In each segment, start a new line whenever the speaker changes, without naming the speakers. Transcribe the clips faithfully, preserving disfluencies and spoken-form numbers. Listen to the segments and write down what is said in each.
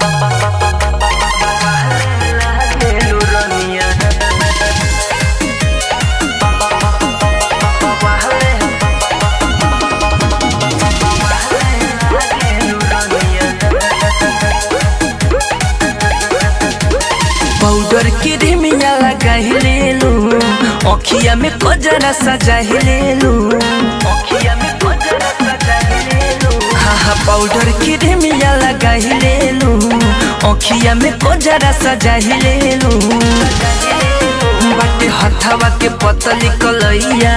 Powder की रिमिया लगाहिले लू अखिया में कजरा सजाहिले लू अखिया में कजरा सजाहिले लू हाँ हाँ पाउडर की रिमिया लगाहिले लू अखिया में कजरा सजाहिले लू बाटे हथवा के पतली कलैया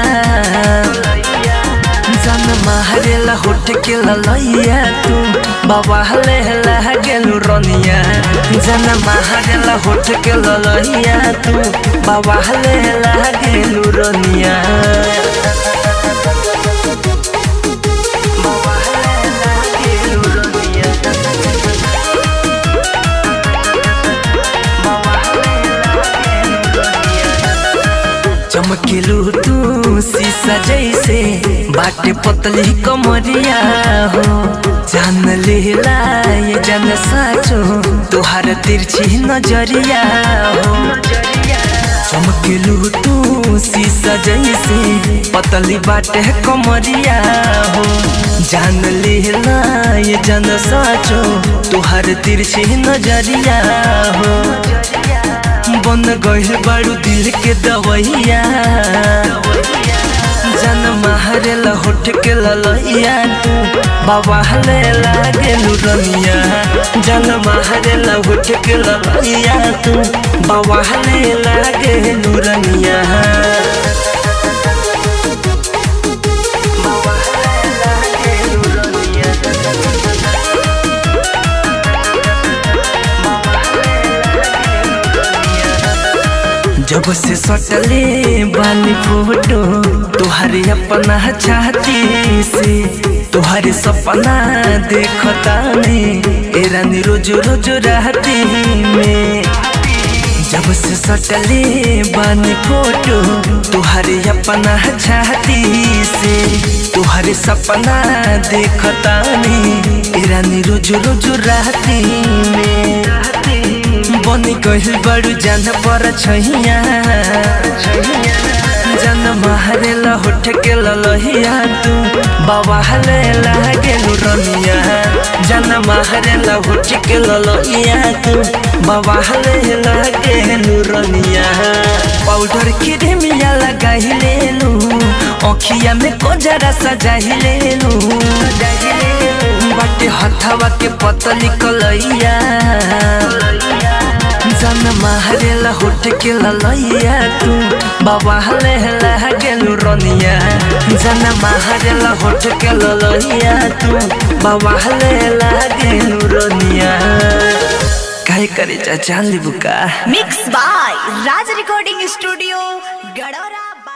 जन मारेला होठ के ललैया तू बाबा हले हला गेलू रनिया जन मारेला होठ के ललैया तू बाबा हले हला गेलू रनिया चमकेलू तू शीशा जैसे बाटे पतली कमरिया हो जान लेला ये जान साचो तुहार तिरछी नजरिया हो चमकेलू तू शीशा जैसे पतली बाटे कमरिया हो जान लेला ये जान साचो तुहार तिरछी नजरिया हो बन गइल बारू दिल के दवैया जन मारेला होठ के ललैया तू बाबा हले लागेलू रनिया जन मारेला होठ के ललैया तू बाबा हले लागेलू रनिया जब से सटले बानी फोटो तुहारे अपना छाती से तुहारे सपना देखता ने ए रानी रोज रोज राती में जब से सटले बानी फोटो तुहारे अपना छाती से तुहारे सपना देखता ने ए रानी रोज रोज राती में बनी गइल बड़ू जान पर छैया जान मारेला होठ के ललैया तू बाबा हले लागेलू रनिया जान मारेला होठ के ललैया तू बाबा हले लागेलू रनिया पाउडर की रिमिया लगाहिले लू अखिया में कजरा सजाहिले लू बाटे हथवा के पतली कलैया जन मारेला होठ के ललैया तू बाबा हले हला गेलू रनिया जन मारेला होठ के ललैया तू बाबा हले हला गेलू रनिया काहे करे जान ली बुका
mix by Raj recording studio गडोरा।